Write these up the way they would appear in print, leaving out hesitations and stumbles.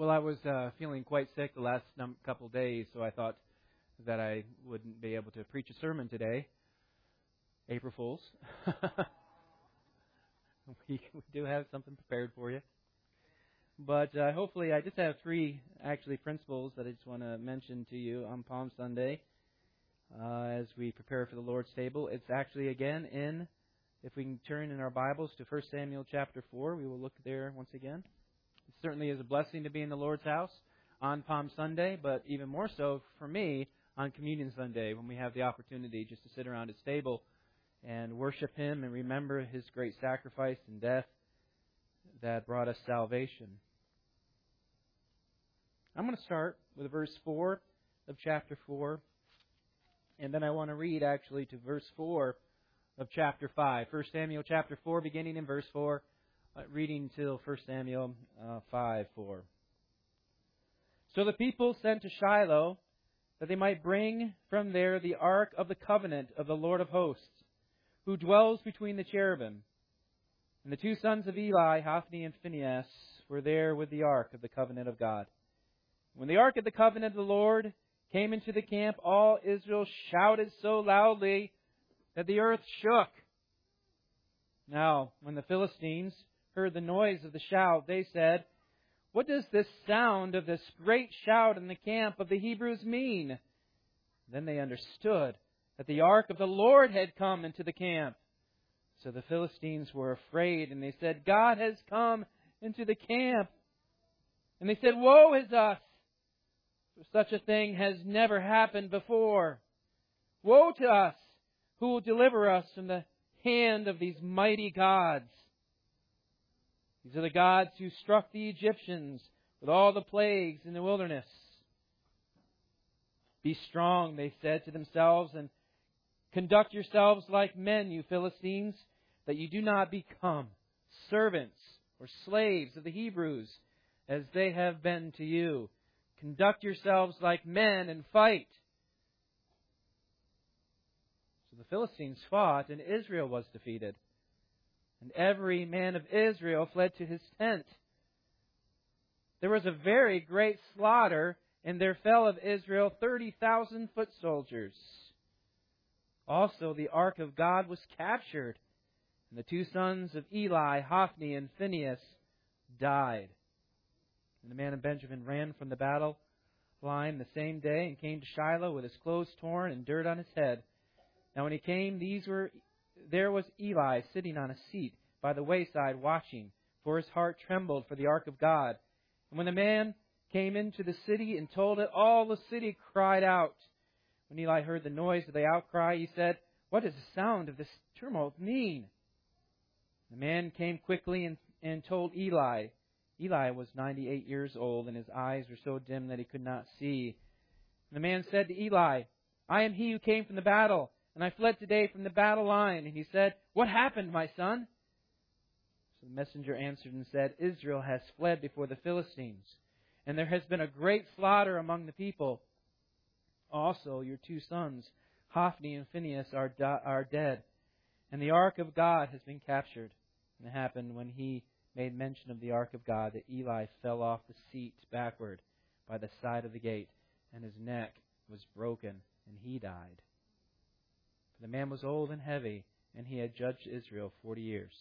Well, I was feeling quite sick the last couple days, so I thought that I wouldn't be able to preach a sermon today. April Fools. we do have something prepared for you. But hopefully, I just have three, principles that I just want to mention to you on Palm Sunday as we prepare for the Lord's table. It's actually, again, if we can turn in our Bibles to 1 Samuel chapter 4, we will look there once again. It certainly is a blessing to be in the Lord's house on Palm Sunday, but even more so for me on Communion Sunday when we have the opportunity just to sit around His table and worship Him and remember His great sacrifice and death that brought us salvation. I'm going to start with verse 4 of chapter 4, and then I want to read actually to verse 4 of chapter 5. 1 Samuel chapter 4, beginning in verse 4, reading till 1 Samuel 5:4. So the people sent to Shiloh that they might bring from there the ark of the covenant of the Lord of hosts, who dwells between the cherubim. And the two sons of Eli, Hophni and Phinehas, were there with the ark of the covenant of God. When the ark of the covenant of the Lord came into the camp, all Israel shouted so loudly that the earth shook. Now, when the Philistines heard the noise of the shout, they said, "What does this sound of this great shout in the camp of the Hebrews mean?" Then they understood that the ark of the Lord had come into the camp. So the Philistines were afraid, and they said, "God has come into the camp." And they said, "Woe is us! For such a thing has never happened before. Woe to us! Who will deliver us from the hand of these mighty gods?" These are the gods who struck the Egyptians with all the plagues in the wilderness. "Be strong," they said to themselves, "and conduct yourselves like men, you Philistines, that you do not become servants or slaves of the Hebrews, as they have been to you. Conduct yourselves like men and fight." So the Philistines fought, and Israel was defeated. And every man of Israel fled to his tent. There was a very great slaughter, and there fell of Israel 30,000 foot soldiers. Also the ark of God was captured, and the two sons of Eli, Hophni and Phinehas, died. And the man of Benjamin ran from the battle line the same day and came to Shiloh with his clothes torn and dirt on his head. Now when he came, there was Eli sitting on a seat by the wayside watching, for his heart trembled for the ark of God. And when the man came into the city and told it, all the city cried out. When Eli heard the noise of the outcry, he said, "What does the sound of this tumult mean?" The man came quickly and told Eli. Eli was 98 years old, and his eyes were so dim that he could not see. And the man said to Eli, "I am he who came from the battle, and I fled today from the battle line." And he said, "What happened, my son?" So the messenger answered and said, "Israel has fled before the Philistines, and there has been a great slaughter among the people. Also your two sons, Hophni and Phinehas, are dead, and the ark of God has been captured." And it happened when he made mention of the ark of God that Eli fell off the seat backward by the side of the gate, and his neck was broken, and he died. The man was old and heavy, and he had judged Israel 40 years.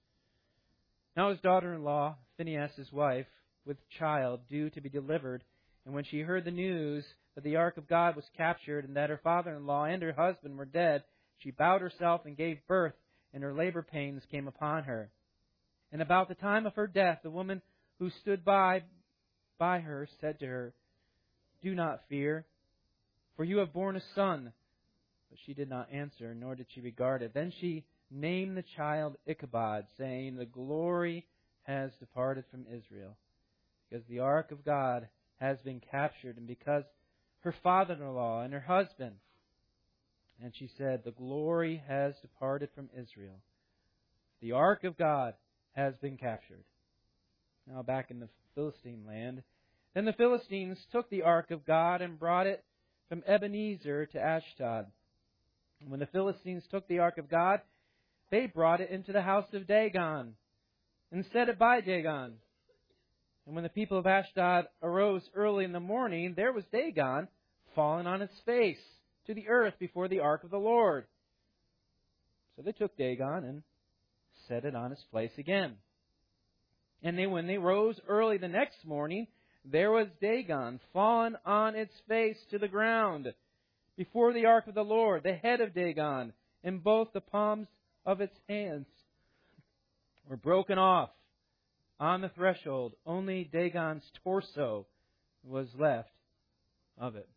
Now his daughter-in-law, Phinehas' wife, with child, due to be delivered, and when she heard the news that the ark of God was captured, and that her father-in-law and her husband were dead, she bowed herself and gave birth, and her labor pains came upon her. And about the time of her death, the woman who stood by her said to her, "Do not fear, for you have borne a son." But she did not answer, nor did she regard it. Then she named the child Ichabod, saying, "The glory has departed from Israel, because the ark of God has been captured, and because her father-in-law and her husband." And she said, "The glory has departed from Israel. The ark of God has been captured." Now back in the Philistine land. Then the Philistines took the ark of God and brought it from Ebenezer to Ashdod. And when the Philistines took the ark of God, they brought it into the house of Dagon and set it by Dagon. And when the people of Ashdod arose early in the morning, there was Dagon fallen on his face to the earth before the ark of the Lord. So they took Dagon and set it on his place again. And when they rose early the next morning, there was Dagon fallen on its face to the ground before the ark of the Lord, the head of Dagon, and both the palms of its hands were broken off on the threshold. Only Dagon's torso was left of it.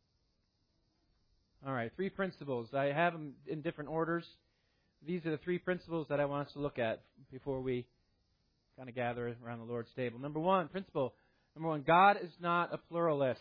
All right, 3 principles. I have them in different orders. These are the 3 principles that I want us to look at before we kind of gather around the Lord's table. Principle number one, God is not a pluralist.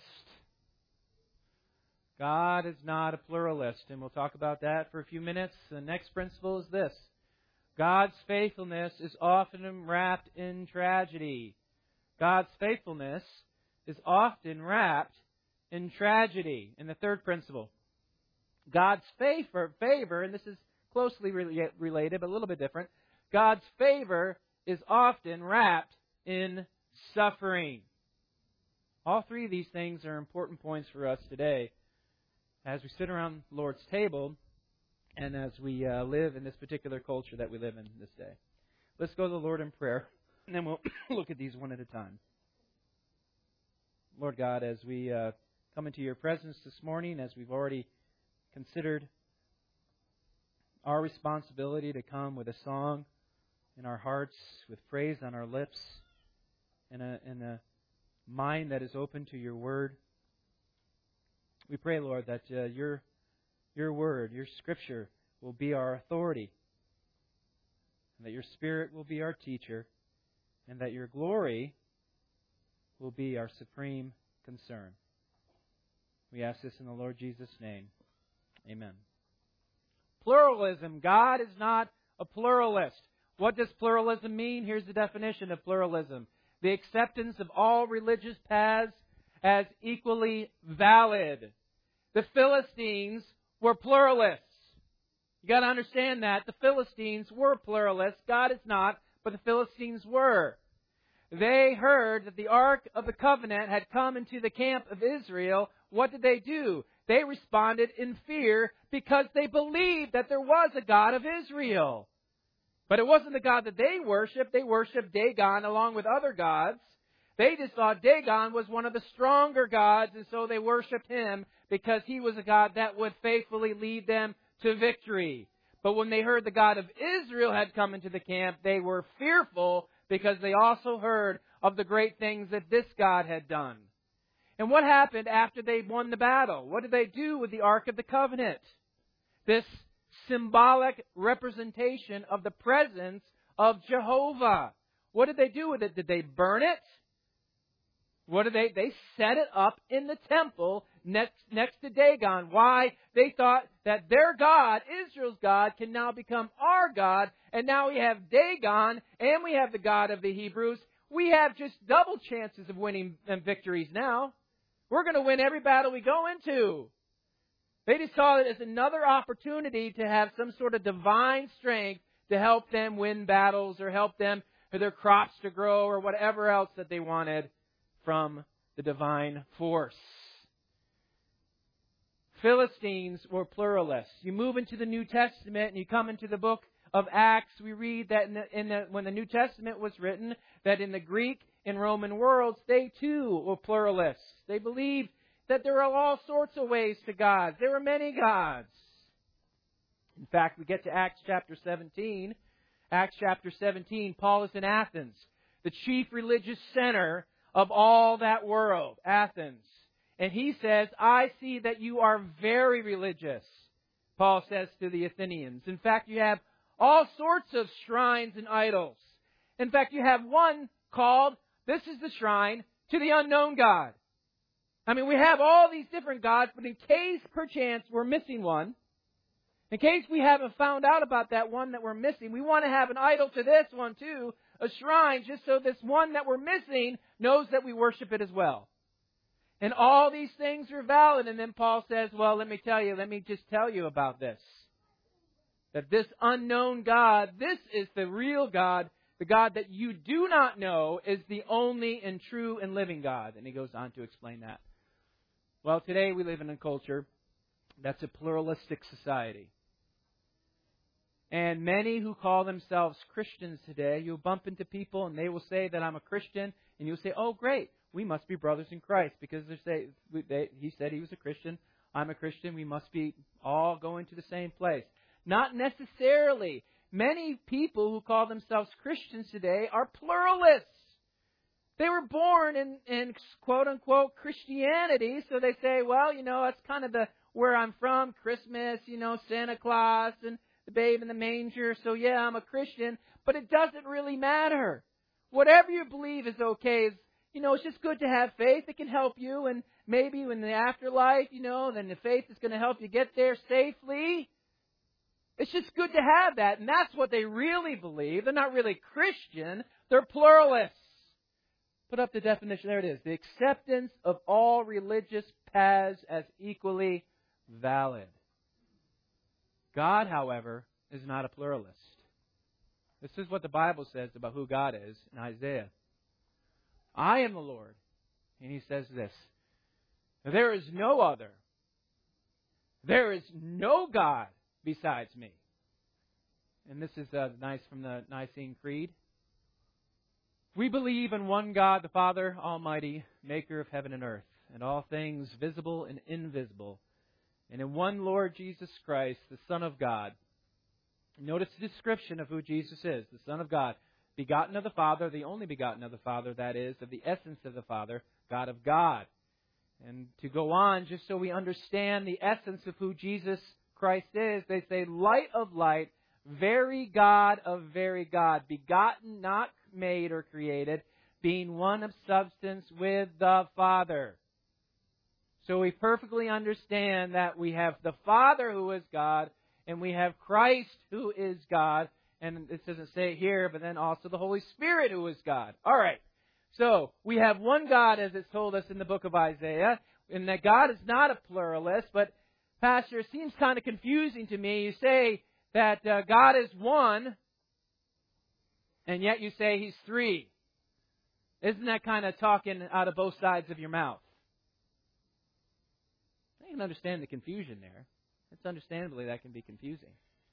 God is not a pluralist, and we'll talk about that for a few minutes. The next principle is this: God's faithfulness is often wrapped in tragedy. God's faithfulness is often wrapped in tragedy. And the third principle, God's favor, and this is closely related, but a little bit different. God's favor is often wrapped in suffering. All 3 of these things are important points for us today as we sit around the Lord's table and as we live in this particular culture that we live in this day. Let's go to the Lord in prayer, and then we'll look at these one at a time. Lord God, as we come into your presence this morning, as we've already considered our responsibility to come with a song in our hearts, with praise on our lips, and a mind that is open to your word, we pray, Lord, that your word, your Scripture, will be our authority, and that your Spirit will be our teacher, and that your glory will be our supreme concern. We ask this in the Lord Jesus' name. Amen. Pluralism. God is not a pluralist. What does pluralism mean? Here's the definition of pluralism: the acceptance of all religious paths as equally valid. The Philistines were pluralists. You got to understand that. The Philistines were pluralists. God is not, but the Philistines were. They heard that the Ark of the Covenant had come into the camp of Israel. What did they do? They responded in fear because they believed that there was a God of Israel. But it wasn't the God that they worshipped. They worshipped Dagon along with other gods. They just thought Dagon was one of the stronger gods, and so they worshipped him because he was a God that would faithfully lead them to victory. But when they heard the God of Israel had come into the camp, they were fearful because they also heard of the great things that this God had done. And what happened after they won the battle? What did they do with the Ark of the Covenant? This symbolic representation of the presence of Jehovah. What did they do with it? Did they burn it? What did they set it up in the temple next to Dagon. Why? They thought that their God, Israel's God, can now become our God, and now we have Dagon, and we have the God of the Hebrews. We have just double chances of winning victories now. We're going to win every battle we go into. They just saw it as another opportunity to have some sort of divine strength to help them win battles or help them for their crops to grow or whatever else that they wanted from the divine force. Philistines were pluralists. You move into the New Testament and you come into the book of Acts, we read that when the New Testament was written, that in the Greek and Roman worlds, they too were pluralists. They believed that there are all sorts of ways to God. There were many gods. In fact, we get to Acts chapter 17. Acts chapter 17, Paul is in Athens, the chief religious center of all that world, Athens. And he says, I see that you are very religious, Paul says to the Athenians. In fact, you have all sorts of shrines and idols. In fact, you have one called, this is the shrine to the unknown God. I mean, we have all these different gods, but in case perchance we're missing one, in case we haven't found out about that one that we're missing, we want to have an idol to this one too, a shrine, just so this one that we're missing knows that we worship it as well. And all these things are valid. And then Paul says, well, let me just tell you about this. That this unknown God, this is the real God The God that you do not know is the only and true and living God. And he goes on to explain that. Well, today we live in a culture that's a pluralistic society. And many who call themselves Christians today, you'll bump into people and they will say that I'm a Christian. And you'll say, oh, great, we must be brothers in Christ. Because he said he was a Christian, I'm a Christian, we must be all going to the same place. Not necessarily. Many people who call themselves Christians today are pluralists. They were born in quote-unquote Christianity, so they say, well, that's kind of where I'm from, Christmas, Santa Claus and the babe in the manger, so yeah, I'm a Christian, but it doesn't really matter. Whatever you believe is okay. It's just good to have faith. It can help you, and maybe in the afterlife, then the faith is going to help you get there safely. It's just good to have that, and that's what they really believe. They're not really Christian. They're pluralists. Put up the definition. There it is. The acceptance of all religious paths as equally valid. God, however, is not a pluralist. This is what the Bible says about who God is in Isaiah. I am the Lord. And he says this. There is no other. There is no God besides me. And this is nice from the Nicene Creed. We believe in one God, the Father Almighty, maker of heaven and earth, and all things visible and invisible, and in one Lord Jesus Christ, the Son of God. Notice the description of who Jesus is, the Son of God, begotten of the Father, the only begotten of the Father, that is, of the essence of the Father, God of God. And to go on, just so we understand the essence of who Jesus Christ is, they say, light of light, very God of very God, begotten, not made or created, being one of substance with the Father. So we perfectly understand that we have the Father who is God, and we have Christ who is God, and this doesn't say it here, but then also the Holy Spirit who is God. All right. So we have one God, as it's told us in the book of Isaiah, and that God is not a pluralist, but Pastor, it seems kind of confusing to me. You say that God is one, and yet you say He's three. Isn't that kind of talking out of both sides of your mouth? I can understand the confusion there. It's understandably that can be confusing.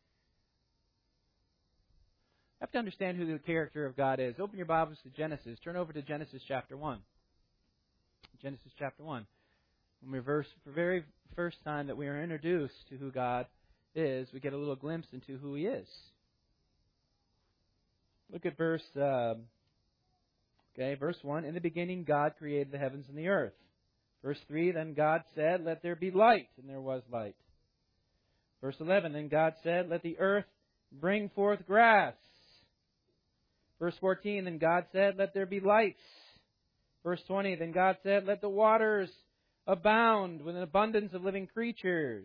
You have to understand who the character of God is. Open your Bibles to Genesis. Turn over to Genesis chapter 1. Genesis chapter 1. When we verse for the very first time that we are introduced to who God is, we get a little glimpse into who He is. Look at verse 1. In the beginning, God created the heavens and the earth. Verse 3, then God said, let there be light, and there was light. Verse 11, then God said, let the earth bring forth grass. Verse 14, then God said, let there be lights. Verse 20, then God said, let the waters abound with an abundance of living creatures.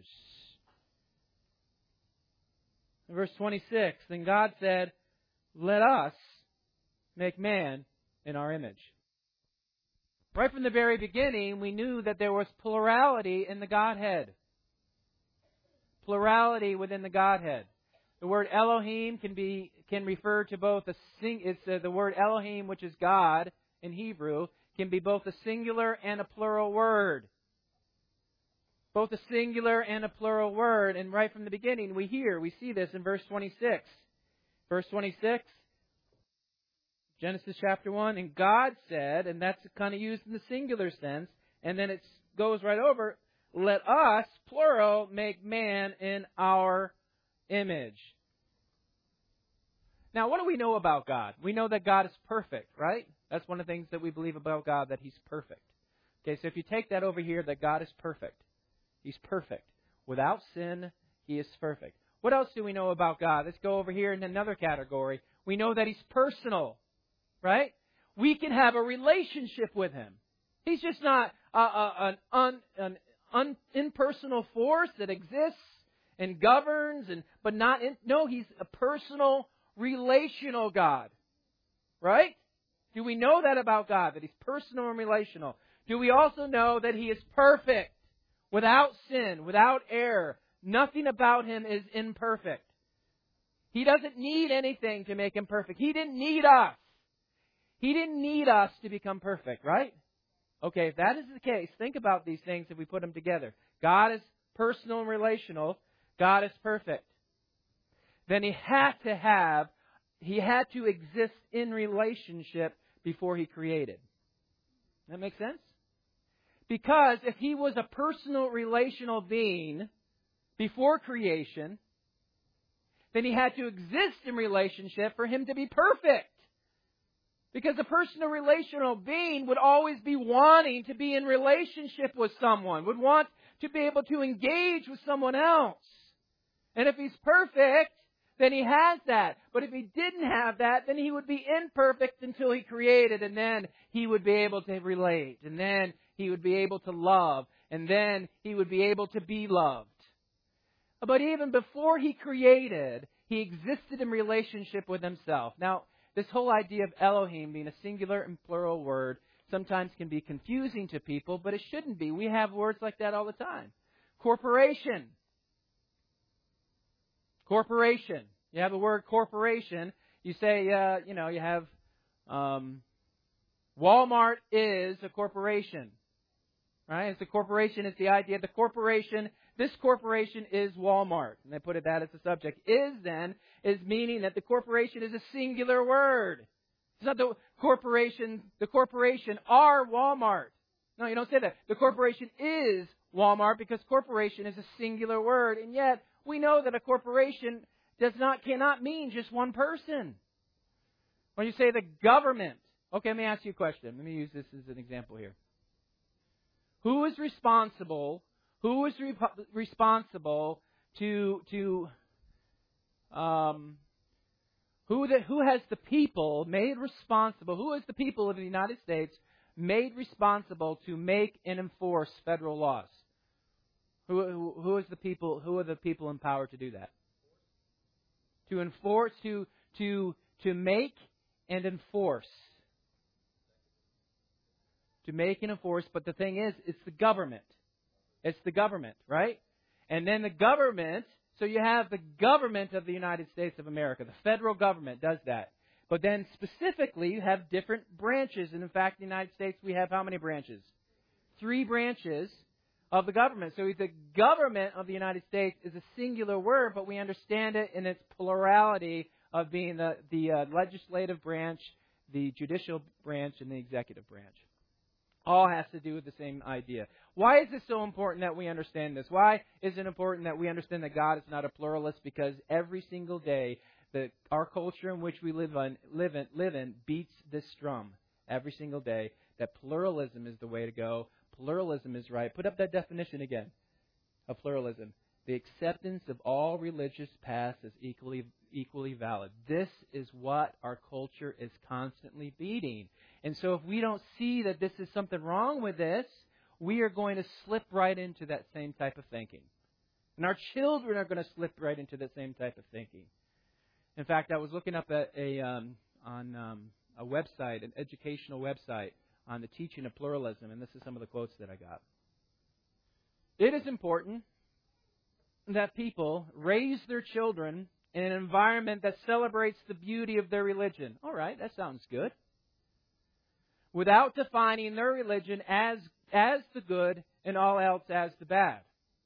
Verse 26, then God said, let us make man in our image. Right from the very beginning, we knew that there was plurality in the Godhead. Plurality within the Godhead. The word Elohim can refer to both the word Elohim, which is God in Hebrew, can be both a singular and a plural word. Both a singular and a plural word. And right from the beginning, we see this in verse 26. Verse 26, Genesis chapter 1, and God said, and that's kind of used in the singular sense, and then it goes right over, let us, plural, make man in our image. Now, what do we know about God? We know that God is perfect, right? That's one of the things that we believe about God, that He's perfect. Okay, so if you take that over here, that God is perfect. He's perfect. Without sin, He is perfect. What else do we know about God? Let's go over here in another category. We know that He's personal, right? We can have a relationship with Him. He's just not an impersonal force that exists and governs, but not. No, He's a personal, relational God, right? Do we know that about God, that He's personal and relational? Do we also know that He is perfect, without sin, without error? Nothing about Him is imperfect. He doesn't need anything to make Him perfect. He didn't need us. He didn't need us to become perfect, right? Okay, if that is the case, think about these things if we put them together. God is personal and relational. God is perfect. Then He had to exist in relationship before He created. That make sense? Because if He was a personal, relational being before creation, then He had to exist in relationship for Him to be perfect. Because a personal, relational being would always be wanting to be in relationship with someone, would want to be able to engage with someone else. And if He's perfect, then He has that. But if He didn't have that, then He would be imperfect until He created, and then He would be able to relate, and then He would be able to love, and then He would be able to be loved. But even before He created, He existed in relationship with Himself. Now, this whole idea of Elohim being a singular and plural word sometimes can be confusing to people, but it shouldn't be. We have words like that all the time. Corporation. Corporation. You have the word corporation. You say, you have Walmart is a corporation. Right? It's a corporation. It's the idea. The corporation, this corporation is Walmart. And they put that as the subject. Is meaning that the corporation is a singular word. It's not the corporation are Walmart. No, you don't say that. The corporation is Walmart because corporation is a singular word. And yet, we know that a corporation cannot mean just one person. When you say the government, okay, let me ask you a question. Let me use this as an example here. Who is responsible to who has the people made responsible? Who is the people of the United States made responsible to make and enforce federal laws? Who is the people? Who are the people empowered to do that? To enforce, to make and enforce. To make and enforce, but the thing is, it's the government. It's the government, right? And then the government, so you have the government of the United States of America. The federal government does that. But then specifically, you have different branches. And in fact, in the United States, we have how many branches? 3 branches of the government. So the government of the United States is a singular word, but we understand it in its plurality of being the legislative branch, the judicial branch, and the executive branch. All has to do with the same idea. Why is it so important that we understand this? Why is it important that we understand that God is not a pluralist? Because every single day, our culture in which we live in beats this drum every single day. That pluralism is the way to go. Pluralism is right. Put up that definition again of pluralism. The acceptance of all religious paths is equally valid. This is what our culture is constantly beating. And so if we don't see that this is something wrong with this, we are going to slip right into that same type of thinking. And our children are going to slip right into the same type of thinking. In fact, I was looking up at a website, an educational website, on the teaching of pluralism, and this is some of the quotes that I got. It is important that people raise their children in an environment that celebrates the beauty of their religion. All right, that sounds good. Without defining their religion as the good and all else as the bad.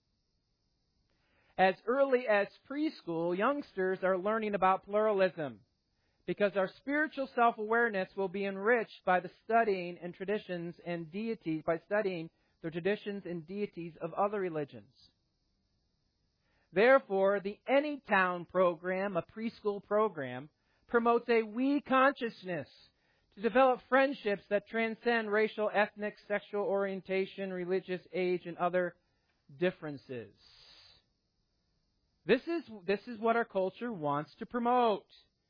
As early as preschool, youngsters are learning about pluralism because our spiritual self-awareness will be enriched by the studying and traditions and deities, by studying the traditions and deities of other religions. Therefore, the Anytown program, a preschool program, promotes a we consciousness to develop friendships that transcend racial, ethnic, sexual orientation, religious, age, and other differences. This is what our culture wants to promote.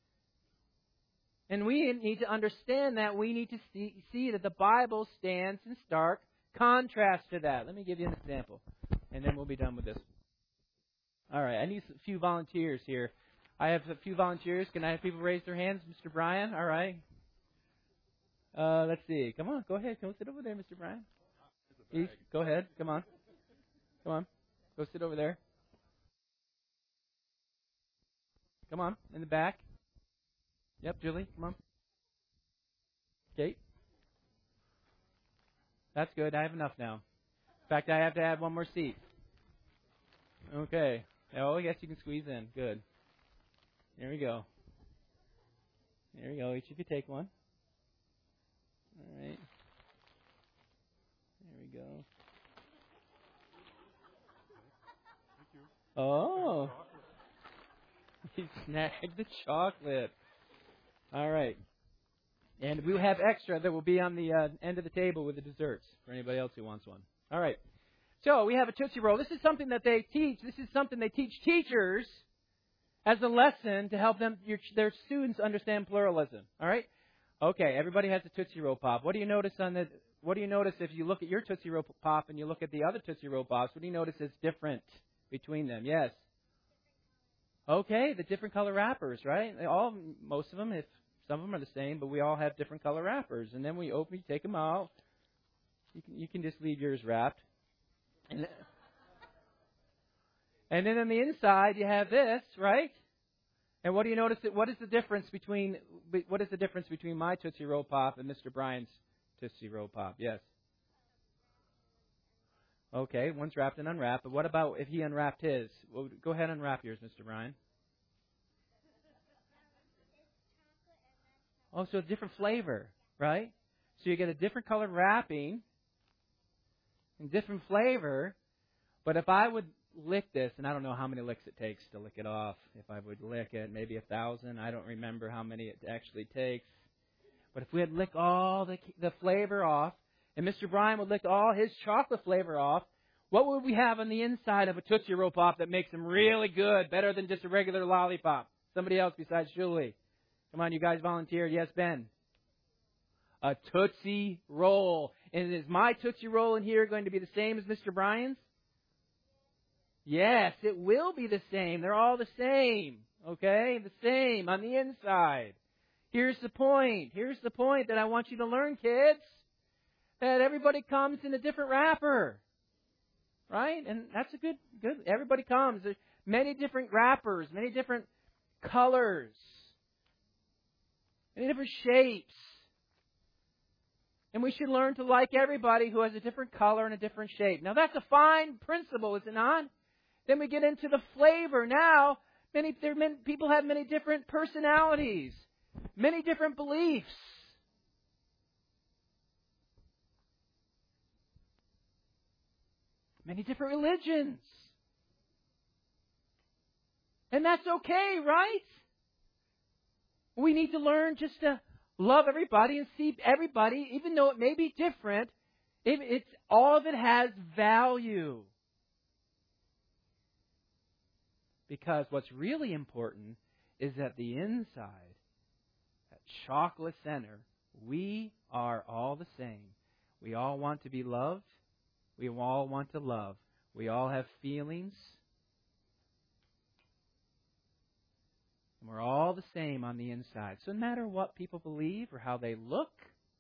And we need to understand that. We need to see that the Bible stands in stark contrast to that. Let me give you an example, and then we'll be done with this. All right, I need a few volunteers here. I have a few volunteers. Can I have people raise their hands? Mr. Brian, all right. Let's see. Come on, go ahead. Come sit over there, Mr. Brian. Go ahead. Come on. Go sit over there. Come on, in the back. Yep, Julie, come on. Kate. That's good. I have enough now. In fact, I have to add one more seat. Okay. Oh, I guess you can squeeze in. Good. There we go. There we go. Each of you take one. All right. There we go. Oh. He snagged the chocolate. All right. And we will have extra that will be on the end of the table with the desserts for anybody else who wants one. All right. So we have a Tootsie Roll. This is something that they teach. This is something they teach teachers as a lesson to help them their students understand pluralism. All right. Okay. Everybody has a Tootsie Roll Pop. What do you notice if you look at your Tootsie Roll Pop and you look at the other Tootsie Roll Pops? What do you notice is different between them? Yes. Okay. The different color wrappers, right? Most of them, if some of them are the same, but we all have different color wrappers. And then you take them out. You can just leave yours wrapped. And then on the inside you have this, right? And what do you notice? What is the difference between my Tootsie Roll Pop and Mr. Brian's Tootsie Roll Pop? Yes. Okay, one's wrapped and unwrapped. But what about if he unwrapped his? Well, go ahead and unwrap yours, Mr. Brian. Oh, so a different flavor, right? So you get a different color wrapping and different flavor. But if I would lick this, and I don't know how many licks it takes to lick it off. If I would lick it, maybe 1,000. I don't remember how many it actually takes. But if we had licked all the flavor off, and Mr. Brian would lick all his chocolate flavor off, what would we have on the inside of a Tootsie Roll Pop that makes them really good, better than just a regular lollipop? Somebody else besides Julie. Come on, you guys volunteered. Yes, Ben. A Tootsie Roll. And is my Tootsie Roll in here going to be the same as Mr. Brian's? Yes, it will be the same. They're all the same. Okay? The same on the inside. Here's the point. Here's the point that I want you to learn, kids. That everybody comes in a different wrapper. Right? And that's a good, everybody comes. There's many different wrappers, many different colors, many different shapes. And we should learn to like everybody who has a different color and a different shape. Now that's a fine principle, is it not? Then we get into the flavor. Now, people have many different personalities, many different beliefs. Many different religions. And that's okay, right? We need to learn just to love everybody and see everybody, even though it may be different, all of it has value. Because what's really important is that the inside, that chocolate center, we are all the same. We all want to be loved. We all want to love. We all have feelings. And we're all the same on the inside. So no matter what people believe or how they look,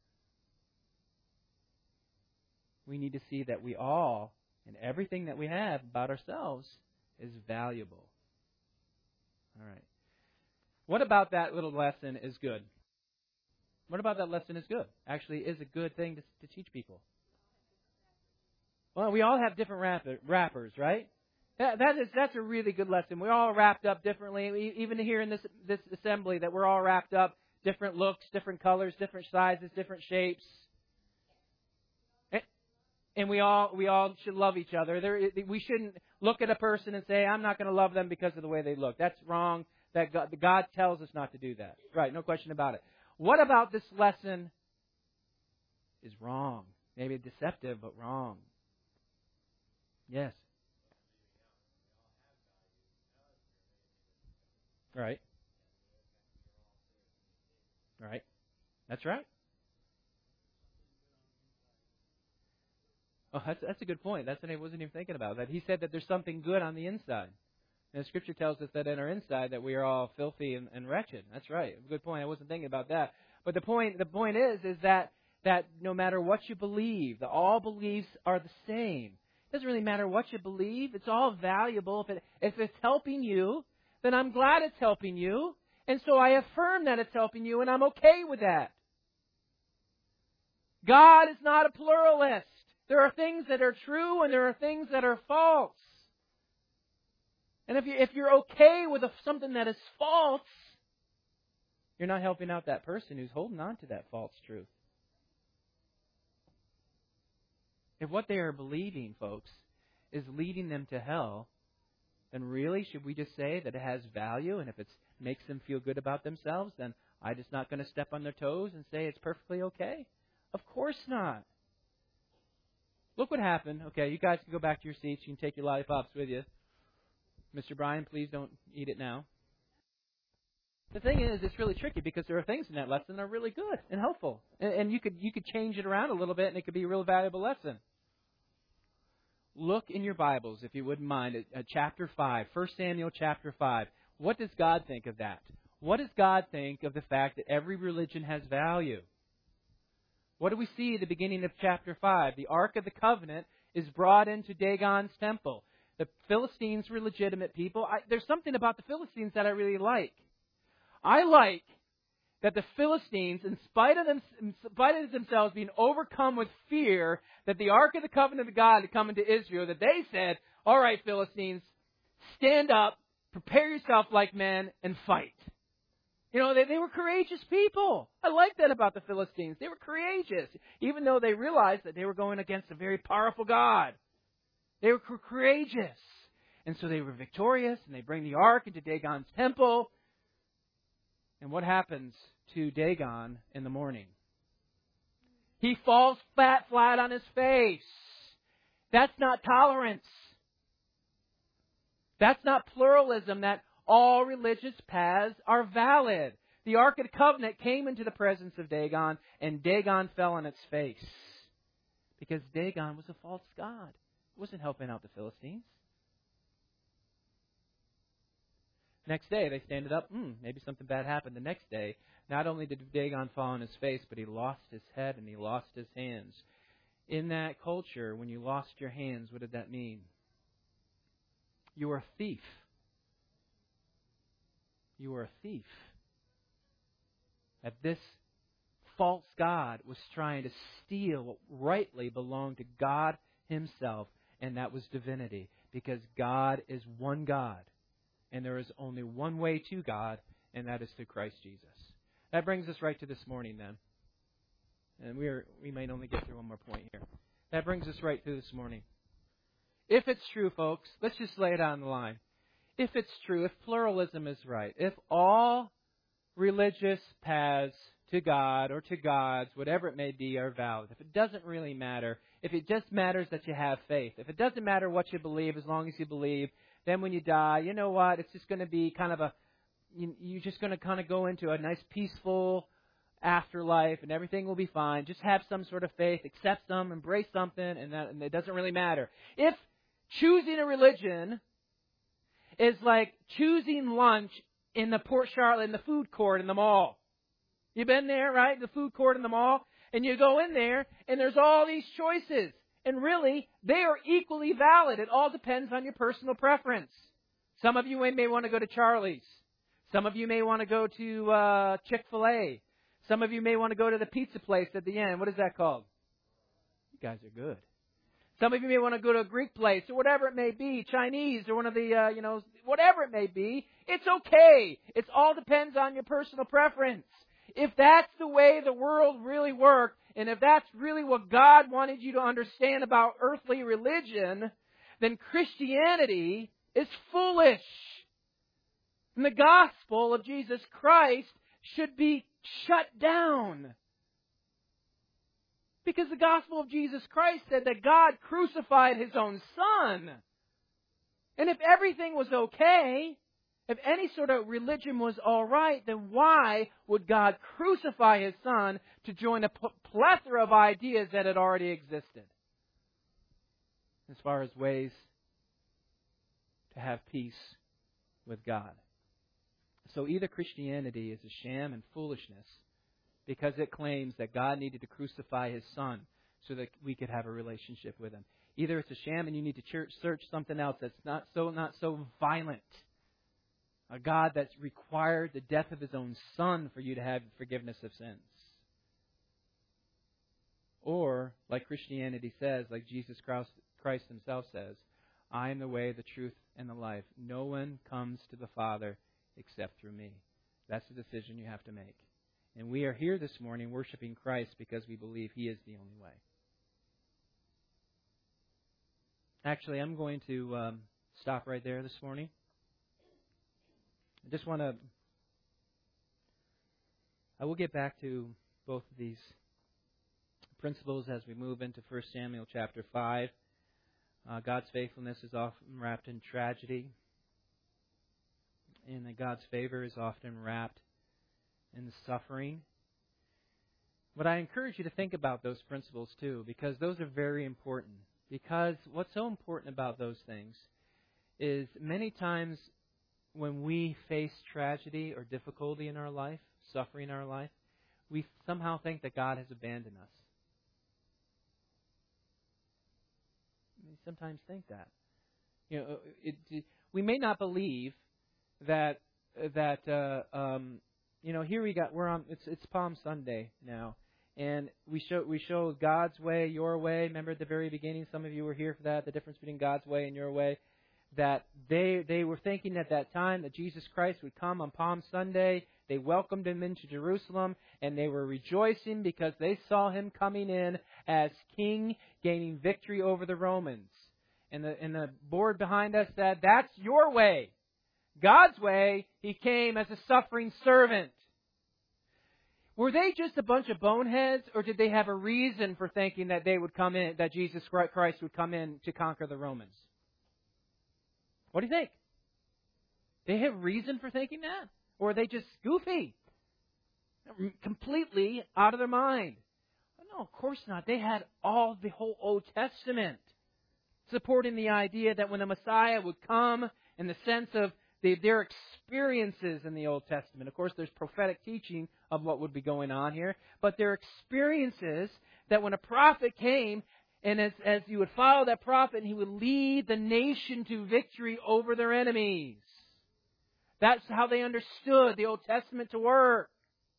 we need to see that we all, and everything that we have about ourselves, is valuable. All right. What about that little lesson is good? What about that lesson is good? Actually, is a good thing to teach people. Well, we all have different wrappers, right? That's a really good lesson. We're all wrapped up differently. Even here in this assembly, that we're all wrapped up, different looks, different colors, different sizes, different shapes. And we all should love each other. We shouldn't look at a person and say, I'm not going to love them because of the way they look. That's wrong. That God tells us not to do that. Right, no question about it. What about this lesson is wrong? Maybe deceptive, but wrong. Yes. Right. Right. That's right. Oh, that's a good point. That's what I wasn't even thinking about. That he said that there's something good on the inside. And the Scripture tells us that in our inside that we are all filthy and wretched. That's right. Good point. I wasn't thinking about that. But the point is that no matter what you believe, all beliefs are the same. It doesn't really matter what you believe. It's all valuable. If it's helping you, then I'm glad it's helping you. And so I affirm that it's helping you, and I'm okay with that. God is not a pluralist. There are things that are true and there are things that are false. And if you're okay with something that is false, you're not helping out that person who's holding on to that false truth. If what they are believing, folks, is leading them to hell, then really should we just say that it has value, and if it makes them feel good about themselves, then I'm just not going to step on their toes and say it's perfectly okay? Of course not. Look what happened. Okay, you guys can go back to your seats. You can take your lollipops with you. Mr. Brian, please don't eat it now. The thing is, it's really tricky because there are things in that lesson that are really good and helpful. And you could change it around a little bit and it could be a real valuable lesson. Look in your Bibles, if you wouldn't mind, at chapter 5, 1 Samuel chapter 5. What does God think of that? What does God think of the fact that every religion has value? What do we see at the beginning of chapter 5? The Ark of the Covenant is brought into Dagon's temple. The Philistines were legitimate people. There's something about the Philistines that I really like. I like that the Philistines, in spite of themselves being overcome with fear that the Ark of the Covenant of God had come into Israel, that they said, all right, Philistines, stand up, prepare yourself like men, and fight. You know, they were courageous people. I like that about the Philistines. They were courageous, even though they realized that they were going against a very powerful God. They were courageous. And so they were victorious, and they bring the ark into Dagon's temple. And what happens to Dagon in the morning? He falls flat on his face. That's not tolerance. That's not pluralism, that all religious paths are valid. The Ark of the Covenant came into the presence of Dagon, and Dagon fell on its face. Because Dagon was a false god. It wasn't helping out the Philistines. Next day, they stand up. Maybe something bad happened. The next day, not only did Dagon fall on his face, but he lost his head and he lost his hands. In that culture, when you lost your hands, what did that mean? You were a thief. You were a thief. That this false god was trying to steal what rightly belonged to God Himself, and that was divinity. Because God is one God. And there is only one way to God, and that is through Christ Jesus. That brings us right to this morning then. And we might only get through one more point here. That brings us right through this morning. If it's true, folks, let's just lay it on the line. If it's true, if pluralism is right, if all religious paths to God or to gods, whatever it may be, are valid, if it doesn't really matter, if it just matters that you have faith, if it doesn't matter what you believe as long as you believe, then when you die, you know what? It's just going to be kind of you're just going to kind of go into a nice peaceful afterlife and everything will be fine. Just have some sort of faith, accept some, embrace something, and it doesn't really matter. If choosing a religion is like choosing lunch in the Port Charlotte, in the food court in the mall. You've been there, right? The food court in the mall. And you go in there and there's all these choices. And really, they are equally valid. It all depends on your personal preference. Some of you may want to go to Charlie's. Some of you may want to go to Chick-fil-A. Some of you may want to go to the pizza place at the end. What is that called? You guys are good. Some of you may want to go to a Greek place or whatever it may be, Chinese or one of the, whatever it may be. It's okay. It all depends on your personal preference. If that's the way the world really worked, and if that's really what God wanted you to understand about earthly religion, then Christianity is foolish. And the gospel of Jesus Christ should be shut down. Because the gospel of Jesus Christ said that God crucified His own Son. And if everything was okay, if any sort of religion was all right, then why would God crucify His Son to join a plethora of ideas that had already existed? As far as ways to have peace with God. So either Christianity is a sham and foolishness because it claims that God needed to crucify His Son so that we could have a relationship with Him. Either it's a sham and you need to search something else that's not so violent. A God that's required the death of His own Son for you to have forgiveness of sins. Or, like Christianity says, like Jesus Christ Himself says, I am the way, the truth, and the life. No one comes to the Father except through me. That's the decision you have to make. And we are here this morning worshiping Christ because we believe He is the only way. Actually, I'm going to stop right there this morning. I will get back to both of these principles as we move into 1 Samuel chapter 5. God's faithfulness is often wrapped in tragedy, and that God's favor is often wrapped in suffering. But I encourage you to think about those principles too, because those are very important. Because what's so important about those things is many times when we face tragedy or difficulty in our life, suffering in our life, we somehow think that God has abandoned us. We sometimes think that. We may not believe that here it's Palm Sunday now, and we show God's way, your way. Remember at the very beginning, some of you were here for that, the difference between God's way and your way. That they were thinking at that time that Jesus Christ would come on Palm Sunday. They welcomed Him into Jerusalem, and they were rejoicing because they saw Him coming in as King, gaining victory over the Romans. And the board behind us said, that's your way. God's way, He came as a suffering servant. Were they just a bunch of boneheads, or did they have a reason for thinking that they would come in, that Jesus Christ would come in to conquer the Romans? What do you think? They have reason for thinking that? Or are they just goofy? Completely out of their mind? No, of course not. They had the whole Old Testament supporting the idea that when the Messiah would come, in the sense of their experiences in the Old Testament. Of course, there's prophetic teaching of what would be going on here, but their experiences that when a prophet came, and as you would follow that prophet, he would lead the nation to victory over their enemies. That's how they understood the Old Testament to work.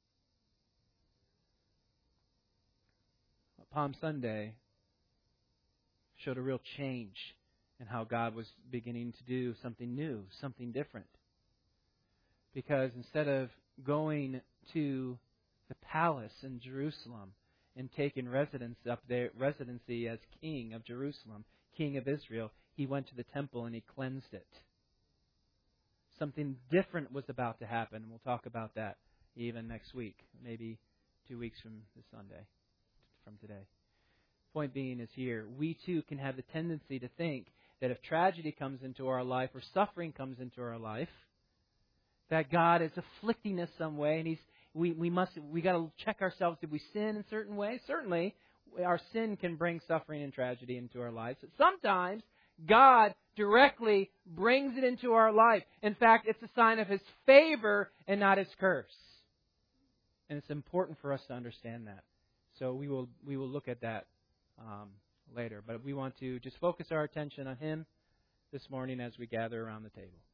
Palm Sunday showed a real change in how God was beginning to do something new, something different. Because instead of going to the palace in Jerusalem and taking residency as king of Jerusalem, king of Israel, He went to the temple and He cleansed it. Something different was about to happen. We'll talk about that even next week, maybe 2 weeks from this Sunday, from today. Point being is here, we too can have the tendency to think that if tragedy comes into our life or suffering comes into our life, that God is afflicting us some way, and we got to check ourselves. Did we sin in certain ways? Certainly, our sin can bring suffering and tragedy into our lives. But sometimes God directly brings it into our life. In fact, it's a sign of His favor and not His curse. And it's important for us to understand that. So we will look at that later. But we want to just focus our attention on Him this morning as we gather around the table.